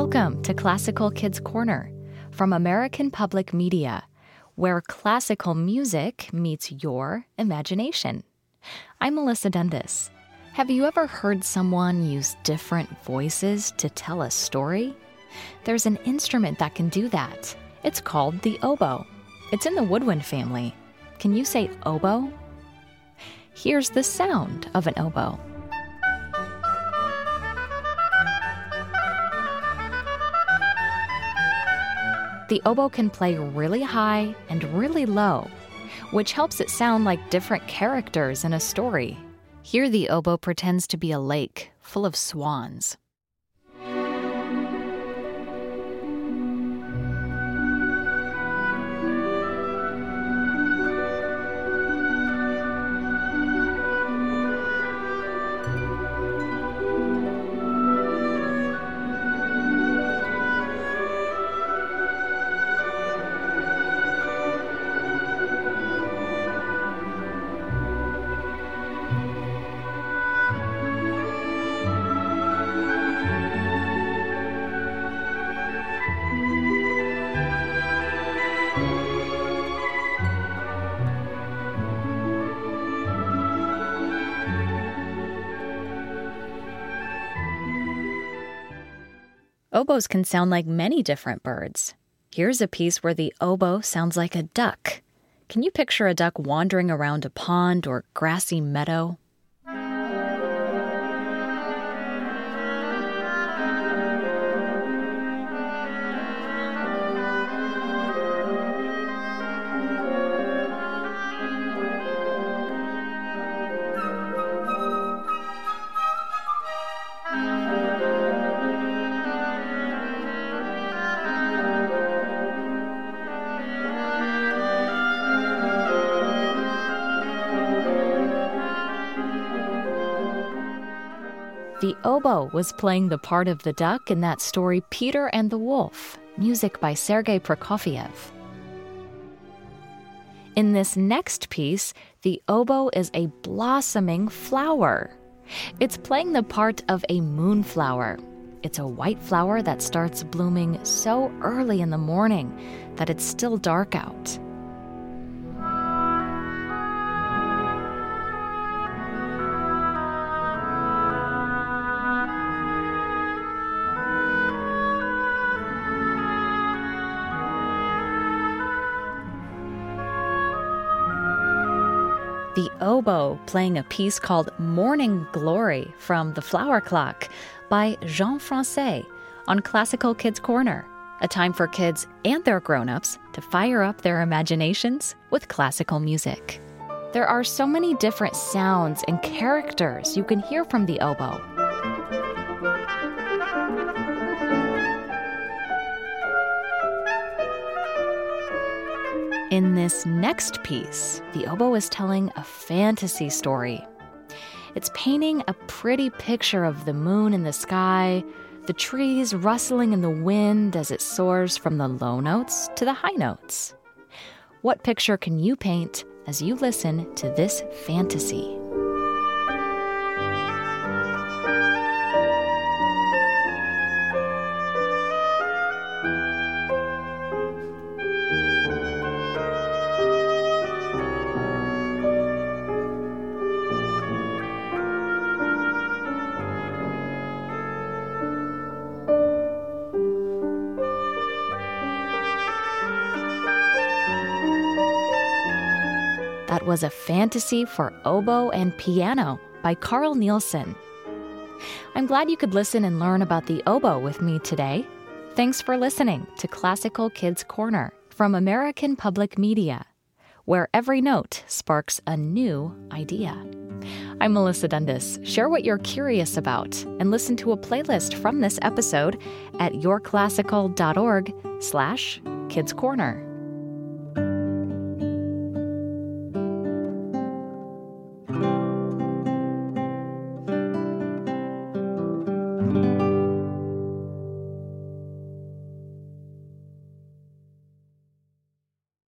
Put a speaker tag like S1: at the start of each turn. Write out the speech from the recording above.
S1: Welcome to Classical Kids Corner from American Public Media, where classical music meets your imagination. I'm Melissa Dundas. Have you ever heard someone use different voices to tell a story? There's an instrument that can do that. It's called the oboe. It's in the woodwind family. Can you say oboe? Here's the sound of an oboe. The oboe can play really high and really low, which helps it sound like different characters in a story. Here the oboe pretends to be a lake full of swans. Oboes can sound like many different birds. Here's a piece where the oboe sounds like a duck. Can you picture a duck wandering around a pond or grassy meadow? The oboe was playing the part of the duck in that story Peter and the Wolf, music by Sergei Prokofiev. In this next piece, the oboe is a blossoming flower. It's playing the part of a moonflower. It's a white flower that starts blooming so early in the morning that it's still dark out. The oboe playing a piece called Morning Glory from The Flower Clock by Jean Francais on Classical Kids Corner, a time for kids and their grown-ups to fire up their imaginations with classical music. There are so many different sounds and characters you can hear from the oboe. In this next piece, the oboe is telling a fantasy story. It's painting a pretty picture of the moon in the sky, the trees rustling in the wind as it soars from the low notes to the high notes. What picture can you paint as you listen to this fantasy? That was a fantasy for oboe and piano by Carl Nielsen. I'm glad you could listen and learn about the oboe with me today. Thanks for listening to Classical Kids Corner from American Public Media, where every note sparks a new idea. I'm Melissa Dundas. Share what you're curious about and listen to a playlist from this episode at yourclassical.org/kidscorner.